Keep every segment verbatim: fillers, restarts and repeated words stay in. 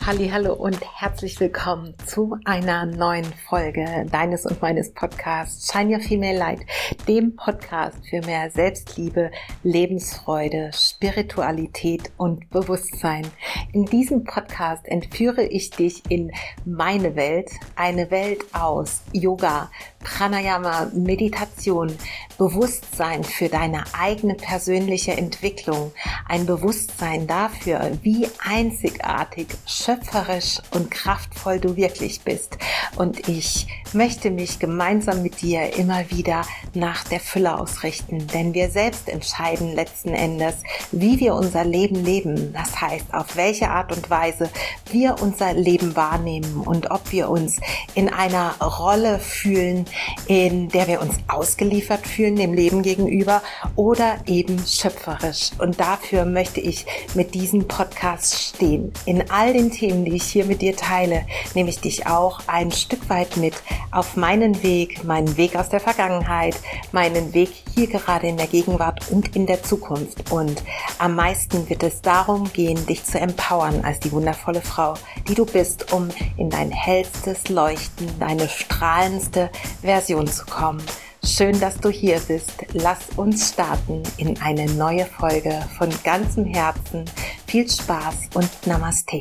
Hallihallo und herzlich willkommen zu einer neuen Folge deines und meines Podcasts Shine Your Female Light, dem Podcast für mehr Selbstliebe, Lebensfreude, Spiritualität und Bewusstsein. In diesem Podcast entführe ich dich in meine Welt, eine Welt aus Yoga, Pranayama, Meditation, Bewusstsein für deine eigene persönliche Entwicklung, ein Bewusstsein dafür, wie einzigartig, schöpferisch und kraftvoll du wirklich bist. Und ich möchte mich gemeinsam mit dir immer wieder nach der Fülle ausrichten, denn wir selbst entscheiden letzten Endes, wie wir unser Leben leben. Das heißt, auf welche Art und Weise wir unser Leben wahrnehmen und ob wir uns in einer Rolle fühlen, in der wir uns ausgeliefert fühlen, dem Leben gegenüber, oder eben schöpferisch. Und dafür möchte ich mit diesem Podcast stehen. In all den Themen, die ich hier mit dir teile, nehme ich dich auch ein Stück weit mit auf meinen Weg, meinen Weg aus der Vergangenheit, meinen Weg hier gerade in der Gegenwart und in der Zukunft. Und am meisten wird es darum gehen, dich zu empowern als die wundervolle Frau, die du bist, um in dein hellstes Leuchten, deine strahlendste Version zu kommen. Schön, dass du hier bist. Lass uns starten in eine neue Folge von ganzem Herzen. Viel Spaß und Namaste.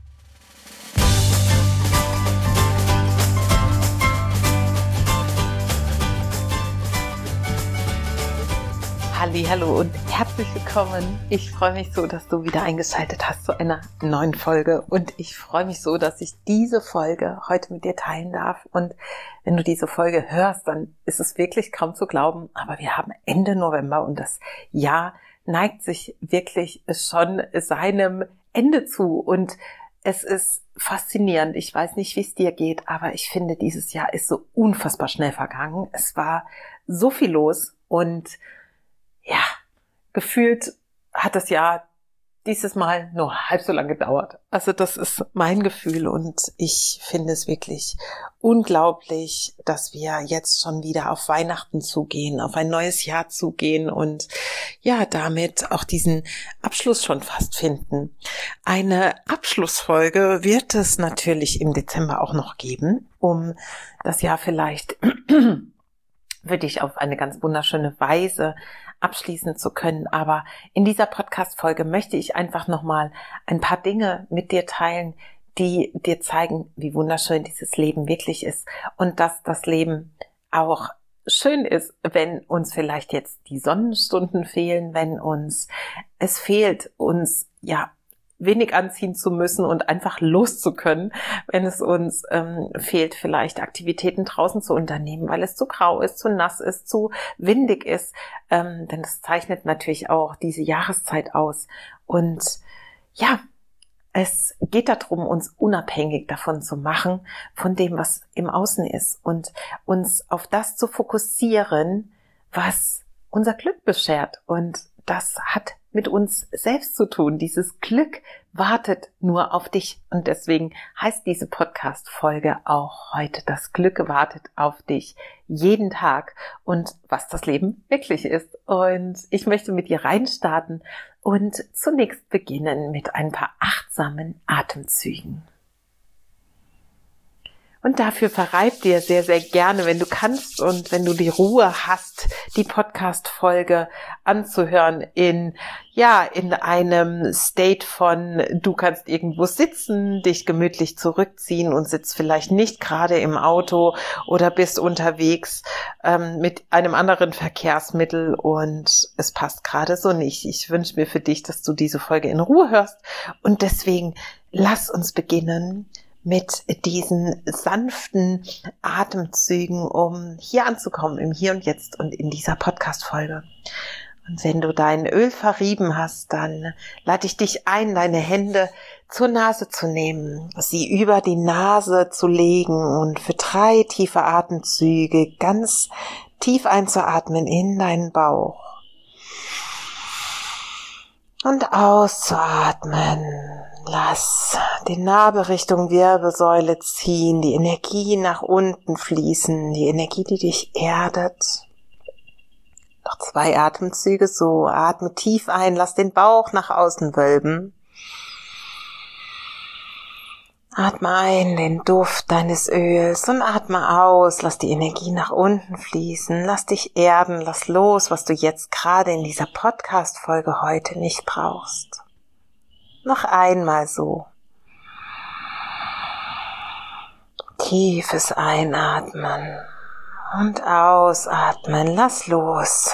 Hallo und herzlich willkommen. Ich freue mich so, dass du wieder eingeschaltet hast zu einer neuen Folge und ich freue mich so, dass ich diese Folge heute mit dir teilen darf. Und wenn du diese Folge hörst, dann ist es wirklich kaum zu glauben, aber wir haben Ende November und das Jahr neigt sich wirklich schon seinem Ende zu und es ist faszinierend. Ich weiß nicht, wie es dir geht, aber ich finde, dieses Jahr ist so unfassbar schnell vergangen. Es war so viel los und ja, gefühlt hat das Jahr dieses Mal nur halb so lange gedauert. Also das ist mein Gefühl und ich finde es wirklich unglaublich, dass wir jetzt schon wieder auf Weihnachten zugehen, auf ein neues Jahr zugehen und ja, damit auch diesen Abschluss schon fast finden. Eine Abschlussfolge wird es natürlich im Dezember auch noch geben, um das Jahr vielleicht für dich auf eine ganz wunderschöne Weise abschließen zu können. Aber in dieser Podcast-Folge möchte ich einfach nochmal ein paar Dinge mit dir teilen, die dir zeigen, wie wunderschön dieses Leben wirklich ist und dass das Leben auch schön ist, wenn uns vielleicht jetzt die Sonnenstunden fehlen, wenn uns es fehlt, uns ja wenig anziehen zu müssen und einfach loszukönnen, wenn es uns ähm, fehlt, vielleicht Aktivitäten draußen zu unternehmen, weil es zu grau ist, zu nass ist, zu windig ist, ähm, denn das zeichnet natürlich auch diese Jahreszeit aus. Und ja, es geht darum, uns unabhängig davon zu machen, von dem, was im Außen ist und uns auf das zu fokussieren, was unser Glück beschert. Und das hat mit uns selbst zu tun. Dieses Glück wartet nur auf dich. Und deswegen heißt diese Podcast-Folge auch heute: Das Glück wartet auf dich jeden Tag. Und was das Leben wirklich ist. Und ich möchte mit dir reinstarten und zunächst beginnen mit ein paar achtsamen Atemzügen. Und dafür verreib dir sehr, sehr gerne, wenn du kannst und wenn du die Ruhe hast, die Podcast-Folge anzuhören in, ja, in einem State von, du kannst irgendwo sitzen, dich gemütlich zurückziehen und sitzt vielleicht nicht gerade im Auto oder bist unterwegs ähm, mit einem anderen Verkehrsmittel und es passt gerade so nicht. Ich wünsche mir für dich, dass du diese Folge in Ruhe hörst und deswegen lass uns beginnen mit diesen sanften Atemzügen, um hier anzukommen, im Hier und Jetzt und in dieser Podcast-Folge. Und wenn du dein Öl verrieben hast, dann lade ich dich ein, deine Hände zur Nase zu nehmen, sie über die Nase zu legen und für drei tiefe Atemzüge ganz tief einzuatmen in deinen Bauch und auszuatmen. Lass die Narbe Richtung Wirbelsäule ziehen, die Energie nach unten fließen, die Energie, die dich erdet. Noch zwei Atemzüge, so atme tief ein, lass den Bauch nach außen wölben. Atme ein den Duft deines Öls und atme aus. Lass die Energie nach unten fließen. Lass dich erden. Lass los, was du jetzt gerade in dieser Podcast-Folge heute nicht brauchst. Noch einmal so. Tiefes Einatmen und Ausatmen. Lass los.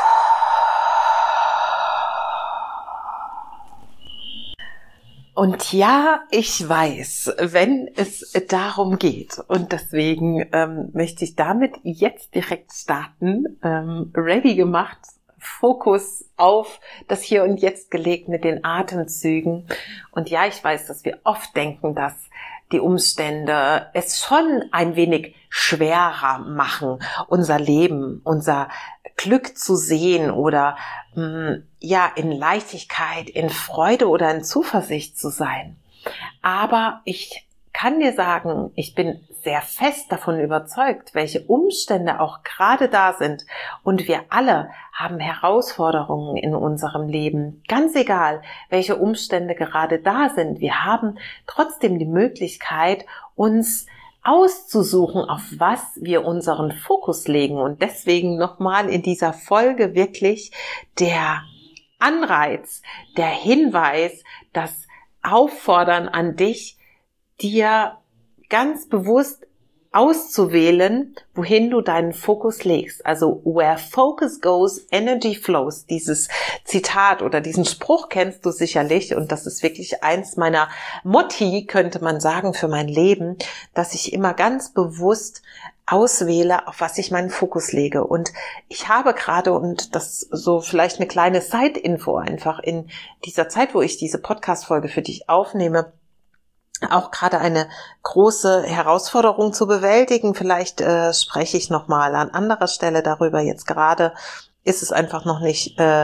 Und ja, ich weiß, wenn es darum geht, und deswegen ähm, möchte ich damit jetzt direkt starten, ähm, ready gemacht, Fokus auf das Hier und Jetzt gelegt mit den Atemzügen. Und ja, ich weiß, dass wir oft denken, dass die Umstände es schon ein wenig schwerer machen, unser Leben, unser Glück zu sehen oder mh, ja in Leichtigkeit, in Freude oder in Zuversicht zu sein. Aber ich kann dir sagen, ich bin sehr fest davon überzeugt, welche Umstände auch gerade da sind. Und wir alle haben Herausforderungen in unserem Leben. Ganz egal, welche Umstände gerade da sind. Wir haben trotzdem die Möglichkeit, uns auszusuchen, auf was wir unseren Fokus legen. Und deswegen nochmal in dieser Folge wirklich der Anreiz, der Hinweis, das Auffordern an dich, dir ganz bewusst auszuwählen, wohin du deinen Fokus legst. Also where focus goes, energy flows. Dieses Zitat oder diesen Spruch kennst du sicherlich und das ist wirklich eins meiner Motti, könnte man sagen, für mein Leben, dass ich immer ganz bewusst auswähle, auf was ich meinen Fokus lege. Und ich habe gerade, und das so vielleicht eine kleine Side-Info einfach in dieser Zeit, wo ich diese Podcast-Folge für dich aufnehme, auch gerade eine große Herausforderung zu bewältigen. Vielleicht äh, spreche ich nochmal an anderer Stelle darüber. Jetzt gerade ist es einfach noch nicht, äh,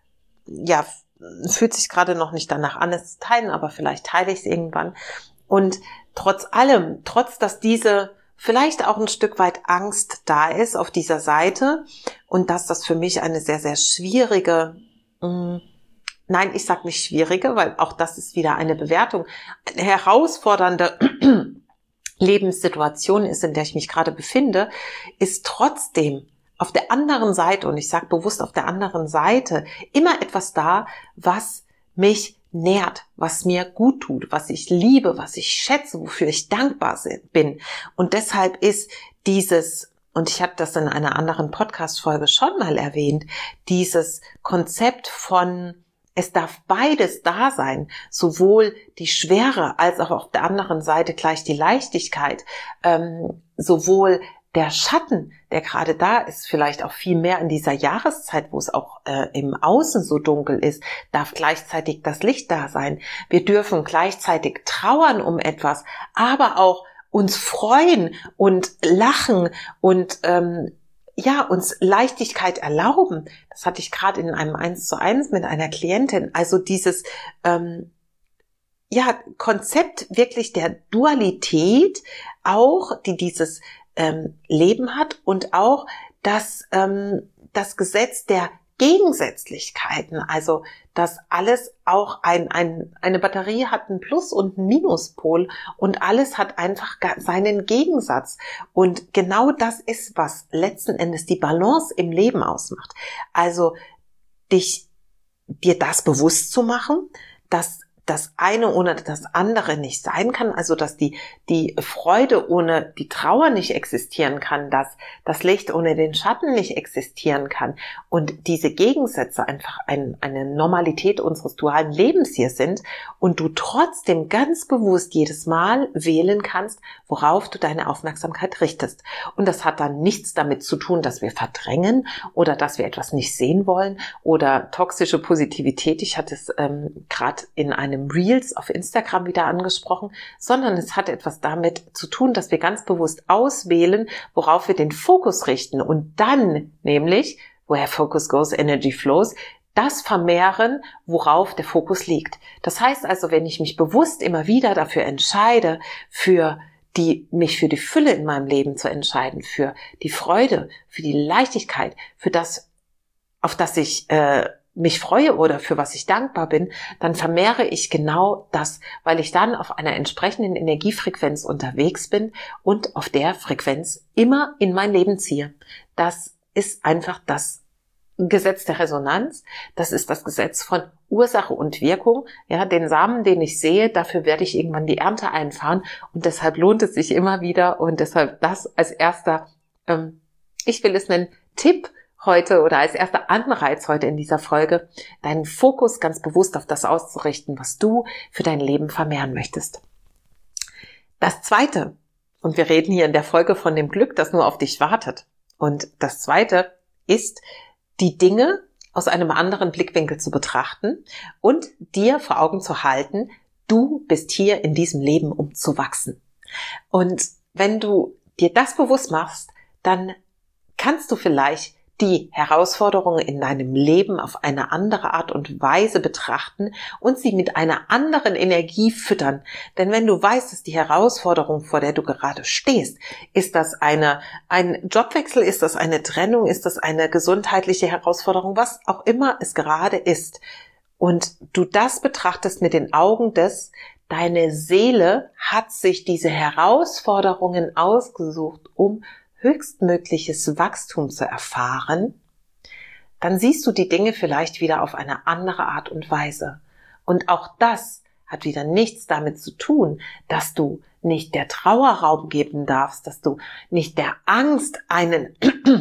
ja, fühlt sich gerade noch nicht danach an, es zu teilen, aber vielleicht teile ich es irgendwann. Und trotz allem, trotz dass diese vielleicht auch ein Stück weit Angst da ist auf dieser Seite und dass das für mich eine sehr, sehr schwierige, mh, Nein, ich sage nicht schwierige, weil auch das ist wieder eine Bewertung. Eine herausfordernde Lebenssituation ist, in der ich mich gerade befinde, ist trotzdem auf der anderen Seite, und ich sage bewusst auf der anderen Seite, immer etwas da, was mich nährt, was mir gut tut, was ich liebe, was ich schätze, wofür ich dankbar bin. Und deshalb ist dieses, und ich habe das in einer anderen Podcast-Folge schon mal erwähnt, dieses Konzept von es darf beides da sein, sowohl die Schwere als auch auf der anderen Seite gleich die Leichtigkeit, ähm, sowohl der Schatten, der gerade da ist, vielleicht auch viel mehr in dieser Jahreszeit, wo es auch äh, im Außen so dunkel ist, darf gleichzeitig das Licht da sein. Wir dürfen gleichzeitig trauern um etwas, aber auch uns freuen und lachen und ähm, ja, uns Leichtigkeit erlauben. Das hatte ich gerade in einem eins zu eins mit einer Klientin. Also dieses ähm, ja Konzept wirklich der Dualität auch, die dieses ähm, Leben hat und auch das ähm, das Gesetz der Gegensätzlichkeiten, also dass alles auch ein, ein, eine Batterie hat einen Plus- und einen Minuspol und alles hat einfach seinen Gegensatz. Und genau das ist, was letzten Endes die Balance im Leben ausmacht. Also dich, dir das bewusst zu machen, dass das eine ohne das andere nicht sein kann, also dass die die Freude ohne die Trauer nicht existieren kann, dass das Licht ohne den Schatten nicht existieren kann und diese Gegensätze einfach ein, eine Normalität unseres dualen Lebens hier sind und du trotzdem ganz bewusst jedes Mal wählen kannst, worauf du deine Aufmerksamkeit richtest. Und das hat dann nichts damit zu tun, dass wir verdrängen oder dass wir etwas nicht sehen wollen oder toxische Positivität. Ich hatte es ähm, gerade in einem Reels auf Instagram wieder angesprochen, sondern es hat etwas damit zu tun, dass wir ganz bewusst auswählen, worauf wir den Fokus richten und dann nämlich, where focus goes, energy flows, das vermehren, worauf der Fokus liegt. Das heißt also, wenn ich mich bewusst immer wieder dafür entscheide, für die, mich für die Fülle in meinem Leben zu entscheiden, für die Freude, für die Leichtigkeit, für das, auf das ich äh, mich freue oder für was ich dankbar bin, dann vermehre ich genau das, weil ich dann auf einer entsprechenden Energiefrequenz unterwegs bin und auf der Frequenz immer in mein Leben ziehe. Das ist einfach das Gesetz der Resonanz. Das ist das Gesetz von Ursache und Wirkung. Ja, den Samen, den ich sehe, dafür werde ich irgendwann die Ernte einfahren und deshalb lohnt es sich immer wieder und deshalb das als erster, ähm, ich will es nennen, Tipp heute oder als erster Anreiz heute in dieser Folge, deinen Fokus ganz bewusst auf das auszurichten, was du für dein Leben vermehren möchtest. Das Zweite, und wir reden hier in der Folge von dem Glück, das nur auf dich wartet. Und das Zweite ist, die Dinge aus einem anderen Blickwinkel zu betrachten und dir vor Augen zu halten, du bist hier in diesem Leben, um zu wachsen. Und wenn du dir das bewusst machst, dann kannst du vielleicht die Herausforderungen in deinem Leben auf eine andere Art und Weise betrachten und sie mit einer anderen Energie füttern. Denn wenn du weißt, dass die Herausforderung, vor der du gerade stehst, ist das eine, ein Jobwechsel, ist das eine Trennung, ist das eine gesundheitliche Herausforderung, was auch immer es gerade ist. Und du das betrachtest mit den Augen des, deine Seele hat sich diese Herausforderungen ausgesucht, um höchstmögliches Wachstum zu erfahren, dann siehst du die Dinge vielleicht wieder auf eine andere Art und Weise. Und auch das hat wieder nichts damit zu tun, dass du nicht der Trauer Raum geben darfst, dass du nicht der Angst einen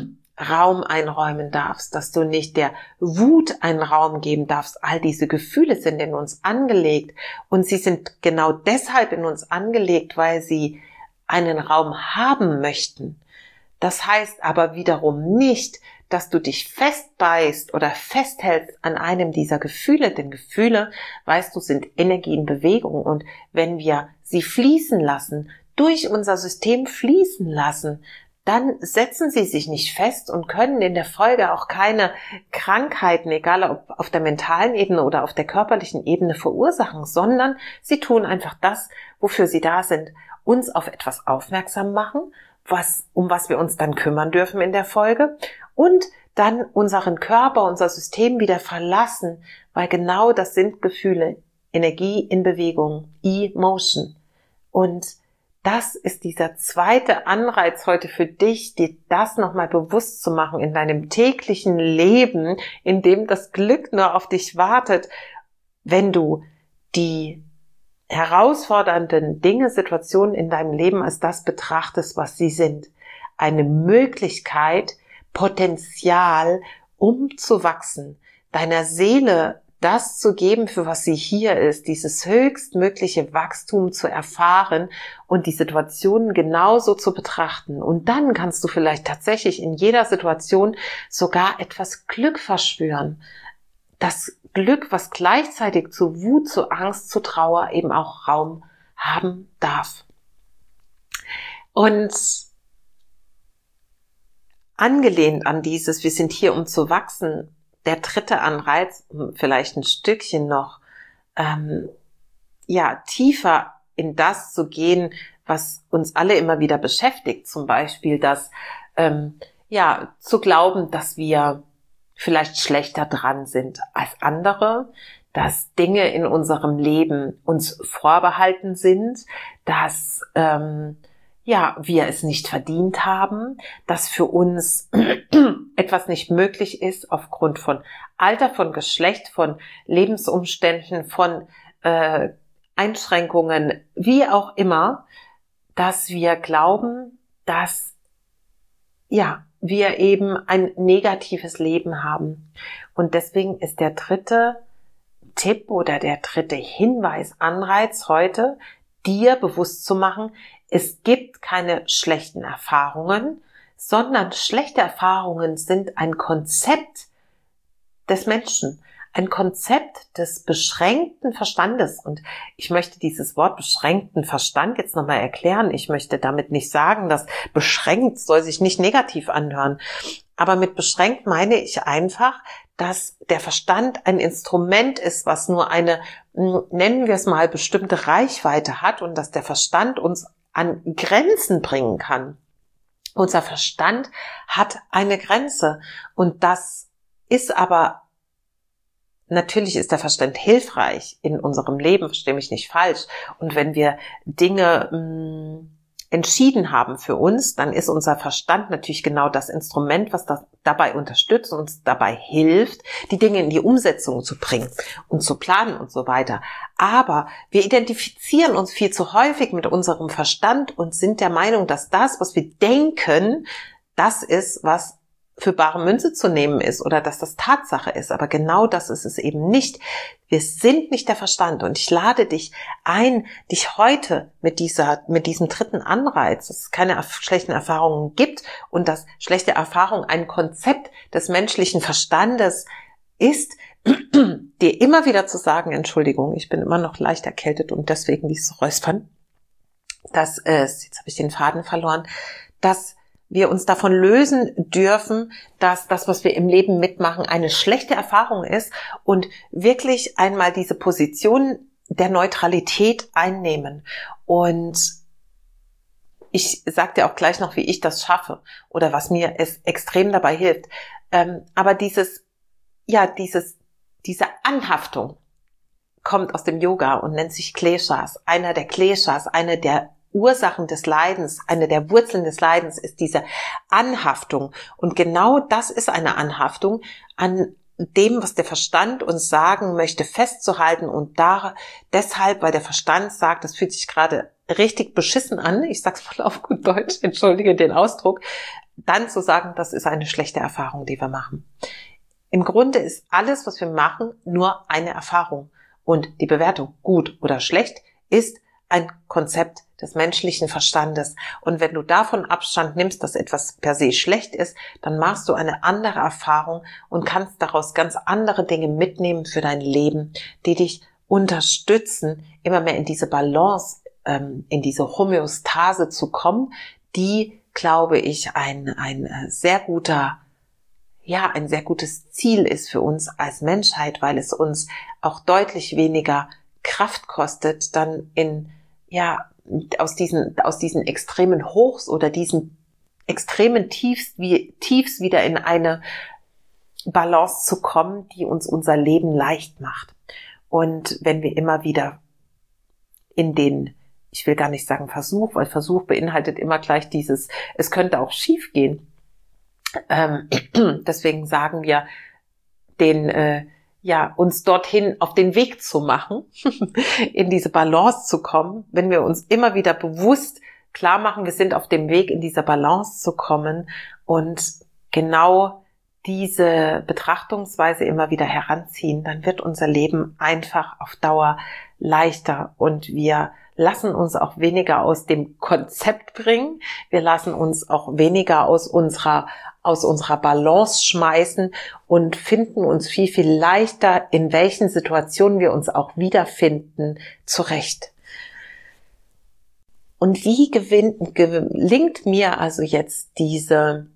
Raum einräumen darfst, dass du nicht der Wut einen Raum geben darfst. All diese Gefühle sind in uns angelegt und sie sind genau deshalb in uns angelegt, weil sie einen Raum haben möchten. Das heißt aber wiederum nicht, dass du dich festbeißt oder festhältst an einem dieser Gefühle, denn Gefühle, weißt du, sind Energie in Bewegung und wenn wir sie fließen lassen, durch unser System fließen lassen, dann setzen sie sich nicht fest und können in der Folge auch keine Krankheiten, egal ob auf der mentalen Ebene oder auf der körperlichen Ebene verursachen, sondern sie tun einfach das, wofür sie da sind, uns auf etwas aufmerksam machen, was, um was wir uns dann kümmern dürfen in der Folge und dann unseren Körper, unser System wieder verlassen, weil genau das sind Gefühle, Energie in Bewegung, E-Motion. Und das ist dieser zweite Anreiz heute für dich, dir das nochmal bewusst zu machen in deinem täglichen Leben, in dem das Glück nur auf dich wartet, wenn du die herausfordernden Dinge, Situationen in deinem Leben als das betrachtest, was sie sind. Eine Möglichkeit, Potenzial, um zu wachsen, deiner Seele das zu geben, für was sie hier ist, dieses höchstmögliche Wachstum zu erfahren und die Situationen genauso zu betrachten. Und dann kannst du vielleicht tatsächlich in jeder Situation sogar etwas Glück verspüren. Das Glück, was gleichzeitig zu Wut, zu Angst, zu Trauer eben auch Raum haben darf. Und angelehnt an dieses, wir sind hier, um zu wachsen, der dritte Anreiz, um vielleicht ein Stückchen noch ähm, ja tiefer in das zu gehen, was uns alle immer wieder beschäftigt, zum Beispiel das ähm, ja zu glauben, dass wir vielleicht schlechter dran sind als andere, dass Dinge in unserem Leben uns vorbehalten sind, dass ähm, ja wir es nicht verdient haben, dass für uns etwas nicht möglich ist aufgrund von Alter, von Geschlecht, von Lebensumständen, von äh, Einschränkungen, wie auch immer, dass wir glauben, dass ja wir eben ein negatives Leben haben. Und deswegen ist der dritte Tipp oder der dritte Hinweis, Anreiz heute, dir bewusst zu machen, es gibt keine schlechten Erfahrungen, sondern schlechte Erfahrungen sind ein Konzept des Menschen, ein Konzept des beschränkten Verstandes. Und ich möchte dieses Wort beschränkten Verstand jetzt nochmal erklären. Ich möchte damit nicht sagen, dass beschränkt soll sich nicht negativ anhören. Aber mit beschränkt meine ich einfach, dass der Verstand ein Instrument ist, was nur eine, nennen wir es mal, bestimmte Reichweite hat und dass der Verstand uns an Grenzen bringen kann. Unser Verstand hat eine Grenze und das ist aber natürlich ist der Verstand hilfreich in unserem Leben, verstehe mich nicht falsch. Und wenn wir Dinge mh, entschieden haben für uns, dann ist unser Verstand natürlich genau das Instrument, was das dabei unterstützt und uns dabei hilft, die Dinge in die Umsetzung zu bringen und zu planen und so weiter. Aber wir identifizieren uns viel zu häufig mit unserem Verstand und sind der Meinung, dass das, was wir denken, das ist, was für bare Münze zu nehmen ist oder dass das Tatsache ist. Aber genau das ist es eben nicht. Wir sind nicht der Verstand und ich lade dich ein, dich heute mit dieser, mit diesem dritten Anreiz, dass es keine schlechten Erfahrungen gibt und dass schlechte Erfahrung ein Konzept des menschlichen Verstandes ist, dir immer wieder zu sagen, Entschuldigung, ich bin immer noch leicht erkältet und deswegen dieses Räuspern, dass es, jetzt habe ich den Faden verloren, dass wir uns davon lösen dürfen, dass das, was wir im Leben mitmachen, eine schlechte Erfahrung ist und wirklich einmal diese Position der Neutralität einnehmen. Und ich sage dir auch gleich noch, wie ich das schaffe oder was mir es extrem dabei hilft. Ähm, aber dieses, ja, dieses, diese Anhaftung kommt aus dem Yoga und nennt sich Kleshas. Einer der Kleshas, eine der Ursachen des Leidens, eine der Wurzeln des Leidens ist diese Anhaftung. Und genau das ist eine Anhaftung an dem, was der Verstand uns sagen möchte, festzuhalten und da deshalb, weil der Verstand sagt, das fühlt sich gerade richtig beschissen an, ich sag's mal auf gut Deutsch, entschuldige den Ausdruck, dann zu sagen, das ist eine schlechte Erfahrung, die wir machen. Im Grunde ist alles, was wir machen, nur eine Erfahrung. Und die Bewertung, gut oder schlecht, ist ein Konzept des menschlichen Verstandes. Und wenn du davon Abstand nimmst, dass etwas per se schlecht ist, dann machst du eine andere Erfahrung und kannst daraus ganz andere Dinge mitnehmen für dein Leben, die dich unterstützen, immer mehr in diese Balance, ähm, in diese Homöostase zu kommen, die, glaube ich, ein, ein sehr guter, ja, ein sehr gutes Ziel ist für uns als Menschheit, weil es uns auch deutlich weniger Kraft kostet, dann in, ja, aus diesen, aus diesen extremen Hochs oder diesen extremen Tiefs, wie, Tiefs wieder in eine Balance zu kommen, die uns unser Leben leicht macht. Und wenn wir immer wieder in den, ich will gar nicht sagen Versuch, weil Versuch beinhaltet immer gleich dieses, es könnte auch schief gehen. Ähm, deswegen sagen wir, den, äh, ja, uns dorthin auf den Weg zu machen, in diese Balance zu kommen, wenn wir uns immer wieder bewusst klar machen, wir sind auf dem Weg, in dieser Balance zu kommen und genau diese Betrachtungsweise immer wieder heranziehen, dann wird unser Leben einfach auf Dauer leichter und wir lassen uns auch weniger aus dem Konzept bringen, wir lassen uns auch weniger aus unserer aus unserer Balance schmeißen und finden uns viel, viel leichter, in welchen Situationen wir uns auch wiederfinden, zurecht. Und wie gewinnt, gelingt mir also jetzt diese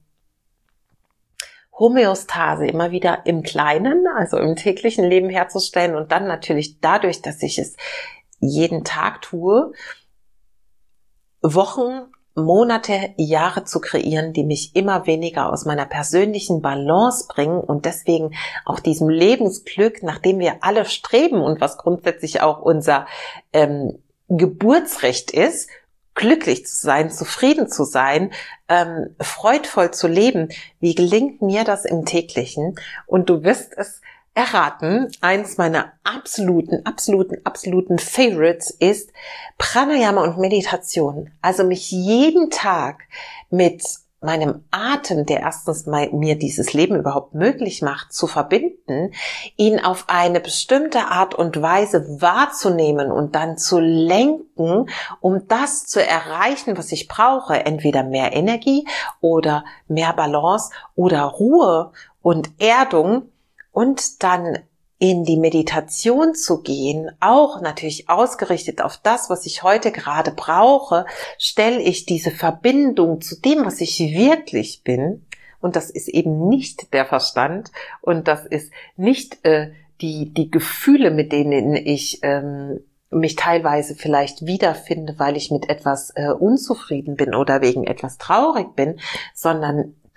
Homöostase immer wieder im Kleinen, also im täglichen Leben herzustellen und dann natürlich dadurch, dass ich es jeden Tag tue, Wochen, Monate, Jahre zu kreieren, die mich immer weniger aus meiner persönlichen Balance bringen und deswegen auch diesem Lebensglück, nach dem wir alle streben und was grundsätzlich auch unser ähm, Geburtsrecht ist, glücklich zu sein, zufrieden zu sein, ähm, freudvoll zu leben. Wie gelingt mir das im Täglichen? Und du wirst es erraten, eins meiner absoluten, absoluten, absoluten Favorites ist Pranayama und Meditation. Also mich jeden Tag mit meinem Atem, der erstens mal mir dieses Leben überhaupt möglich macht, zu verbinden, ihn auf eine bestimmte Art und Weise wahrzunehmen und dann zu lenken, um das zu erreichen, was ich brauche. Entweder mehr Energie oder mehr Balance oder Ruhe und Erdung. Und dann in die Meditation zu gehen, auch natürlich ausgerichtet auf das, was ich heute gerade brauche, stelle ich diese Verbindung zu dem, was ich wirklich bin. Und das ist eben nicht der Verstand und das ist nicht äh, die, die Gefühle, mit denen ich ähm, mich teilweise vielleicht wiederfinde, weil ich mit etwas äh, unzufrieden bin oder wegen etwas traurig bin, sondern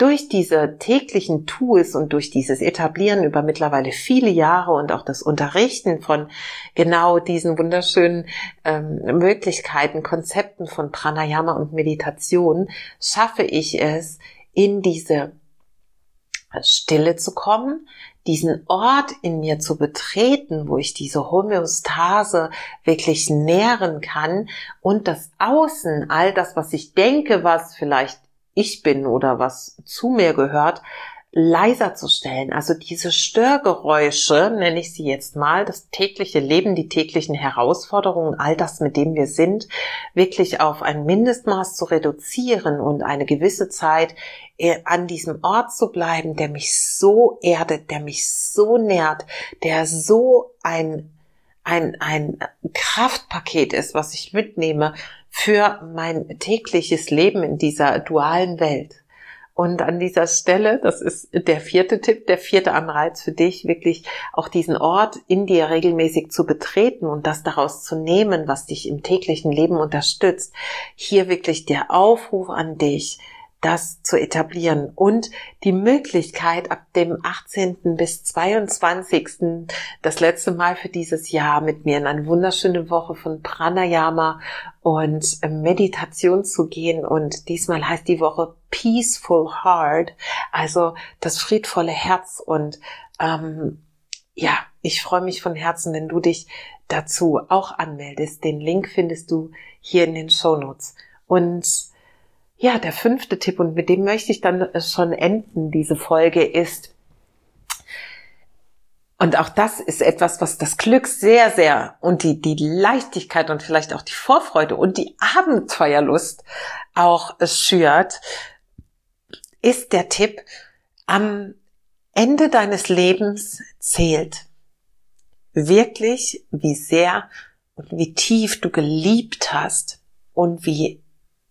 durch diese täglichen Tools und durch dieses Etablieren über mittlerweile viele Jahre und auch das Unterrichten von genau diesen wunderschönen ähm, Möglichkeiten, Konzepten von Pranayama und Meditation, schaffe ich es, in diese Stille zu kommen, diesen Ort in mir zu betreten, wo ich diese Homöostase wirklich nähren kann und das Außen, all das, was ich denke, was vielleicht ich bin oder was zu mir gehört, leiser zu stellen. Also diese Störgeräusche, nenne ich sie jetzt mal, das tägliche Leben, die täglichen Herausforderungen, all das, mit dem wir sind, wirklich auf ein Mindestmaß zu reduzieren und eine gewisse Zeit an diesem Ort zu bleiben, der mich so erdet, der mich so nährt, der so ein, ein, ein Kraftpaket ist, was ich mitnehme für mein tägliches Leben in dieser dualen Welt. Und an dieser Stelle, das ist der vierte Tipp, der vierte Anreiz für dich, wirklich auch diesen Ort in dir regelmäßig zu betreten und das daraus zu nehmen, was dich im täglichen Leben unterstützt. Hier wirklich der Aufruf an dich, das zu etablieren und die Möglichkeit ab dem achtzehnten bis zweiundzwanzigsten das letzte Mal für dieses Jahr mit mir in eine wunderschöne Woche von Pranayama und Meditation zu gehen, und diesmal heißt die Woche Peaceful Heart, also das friedvolle Herz, und ähm, ja, ich freue mich von Herzen, wenn du dich dazu auch anmeldest. Den Link findest du hier in den Shownotes. Und ja, der fünfte Tipp, und mit dem möchte ich dann schon enden, diese Folge, ist, und auch das ist etwas, was das Glück sehr, sehr und die, die Leichtigkeit und vielleicht auch die Vorfreude und die Abenteuerlust auch schürt, ist der Tipp: Am Ende deines Lebens zählt wirklich, wie sehr und wie tief du geliebt hast und wie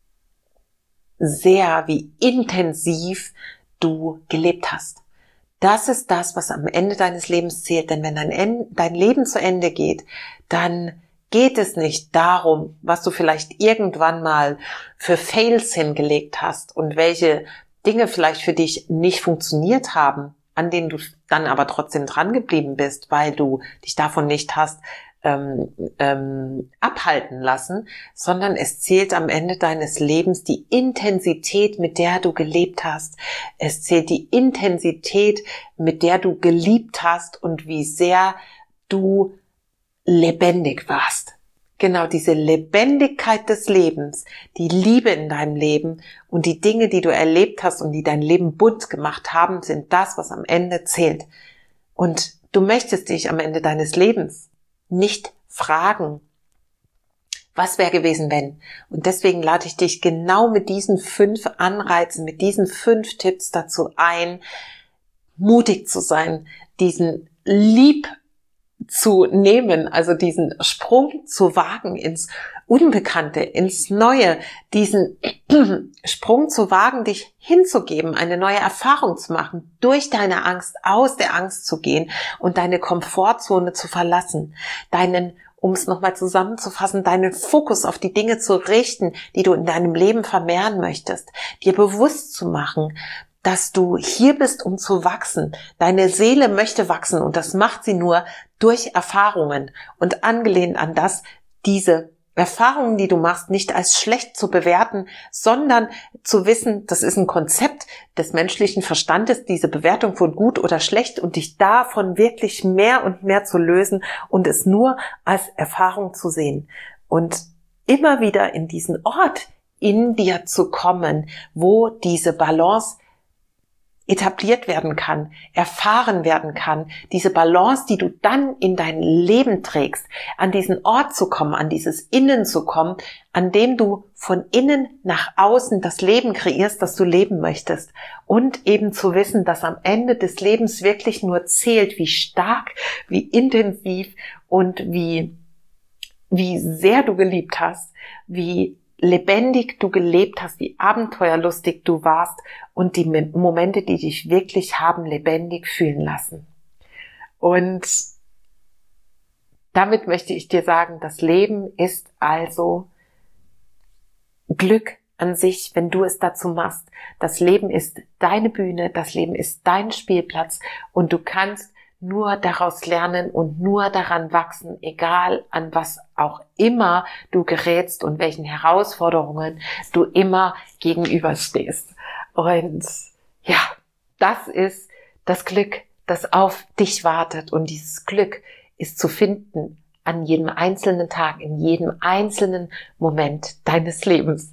sehr, wie intensiv du gelebt hast. Das ist das, was am Ende deines Lebens zählt. Denn wenn dein, Ende, dein Leben zu Ende geht, dann geht es nicht darum, was du vielleicht irgendwann mal für Fails hingelegt hast und welche Dinge vielleicht für dich nicht funktioniert haben, an denen du dann aber trotzdem dran geblieben bist, weil du dich davon nicht hast Ähm, ähm, abhalten lassen, sondern es zählt am Ende deines Lebens die Intensität, mit der du gelebt hast. Es zählt die Intensität, mit der du geliebt hast und wie sehr du lebendig warst. Genau diese Lebendigkeit des Lebens, die Liebe in deinem Leben und die Dinge, die du erlebt hast und die dein Leben bunt gemacht haben, sind das, was am Ende zählt. Und du möchtest dich am Ende deines Lebens nicht fragen, was wäre gewesen, wenn? Und deswegen lade ich dich genau mit diesen fünf Anreizen, mit diesen fünf Tipps dazu ein, mutig zu sein, diesen Leap zu nehmen, also diesen Sprung zu wagen ins Unbekannte, ins Neue, diesen Sprung zu wagen, dich hinzugeben, eine neue Erfahrung zu machen, durch deine Angst, aus der Angst zu gehen und deine Komfortzone zu verlassen, deinen, um es nochmal zusammenzufassen, deinen Fokus auf die Dinge zu richten, die du in deinem Leben vermehren möchtest, dir bewusst zu machen, dass du hier bist, um zu wachsen. Deine Seele möchte wachsen, und das macht sie nur durch Erfahrungen, und angelehnt an das, diese Erfahrungen, die du machst, nicht als schlecht zu bewerten, sondern zu wissen, das ist ein Konzept des menschlichen Verstandes, diese Bewertung von gut oder schlecht, und dich davon wirklich mehr und mehr zu lösen und es nur als Erfahrung zu sehen. Und immer wieder in diesen Ort in dir zu kommen, wo diese Balance etabliert werden kann, erfahren werden kann, diese Balance, die du dann in dein Leben trägst, an diesen Ort zu kommen, an dieses Innen zu kommen, an dem du von innen nach außen das Leben kreierst, das du leben möchtest, und eben zu wissen, dass am Ende des Lebens wirklich nur zählt, wie stark, wie intensiv und wie, wie sehr du geliebt hast, wie lebendig du gelebt hast, wie abenteuerlustig du warst und die Momente, die dich wirklich haben lebendig fühlen lassen. Und damit möchte ich dir sagen, das Leben ist also Glück, an sich, wenn du es dazu machst. Das Leben ist deine Bühne, das Leben ist dein Spielplatz und du kannst nur daraus lernen und nur daran wachsen, egal an was auch immer du gerätst und welchen Herausforderungen du immer gegenüberstehst. Und ja, das ist das Glück, das auf dich wartet. Und dieses Glück ist zu finden an jedem einzelnen Tag, in jedem einzelnen Moment deines Lebens.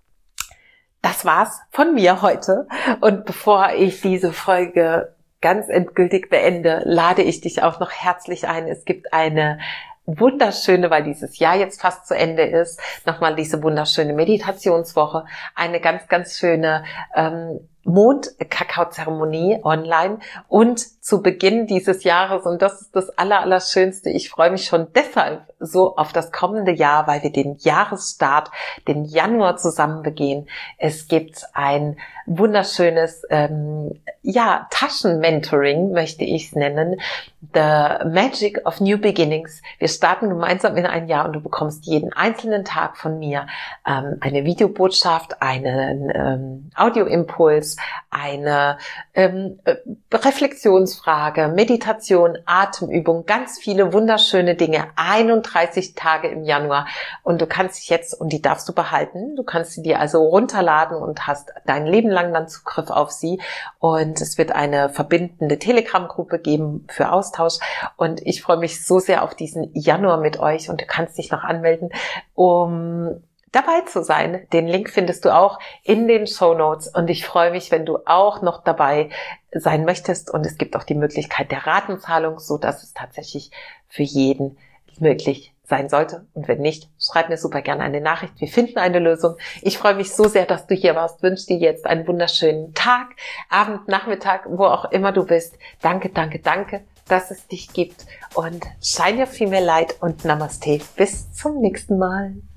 Das war's von mir heute. Und bevor ich diese Folge ganz endgültig beende, lade ich dich auch noch herzlich ein. Es gibt eine wunderschöne, weil dieses Jahr jetzt fast zu Ende ist, nochmal diese wunderschöne Meditationswoche, eine ganz, ganz schöne ähm, Mond-Kakao-Zeremonie online und zu Beginn dieses Jahres, und das ist das Aller, Allerschönste, ich freue mich schon deshalb so auf das kommende Jahr, weil wir den Jahresstart, den Januar zusammen begehen. Es gibt ein wunderschönes ähm, ja, Taschen-Mentoring, möchte ich es nennen, The Magic of New Beginnings. Wir starten gemeinsam in ein Jahr und du bekommst jeden einzelnen Tag von mir ähm, eine Videobotschaft, einen ähm, Audioimpuls, eine ähm, Reflexionsfrage, Meditation, Atemübung, ganz viele wunderschöne Dinge, einunddreißig Tage im Januar und du kannst dich jetzt, und die darfst du behalten, du kannst sie dir also runterladen und hast dein Leben lang dann Zugriff auf sie und es wird eine verbindende Telegram-Gruppe geben für Austausch und ich freue mich so sehr auf diesen Januar mit euch und du kannst dich noch anmelden, um dabei zu sein. Den Link findest du auch in den Shownotes und ich freue mich, wenn du auch noch dabei sein möchtest und es gibt auch die Möglichkeit der Ratenzahlung, so dass es tatsächlich für jeden möglich sein sollte und wenn nicht, schreib mir super gerne eine Nachricht. Wir finden eine Lösung. Ich freue mich so sehr, dass du hier warst. Wünsche dir jetzt einen wunderschönen Tag, Abend, Nachmittag, wo auch immer du bist. Danke, danke, danke, dass es dich gibt und shine your female light und Namaste. Bis zum nächsten Mal.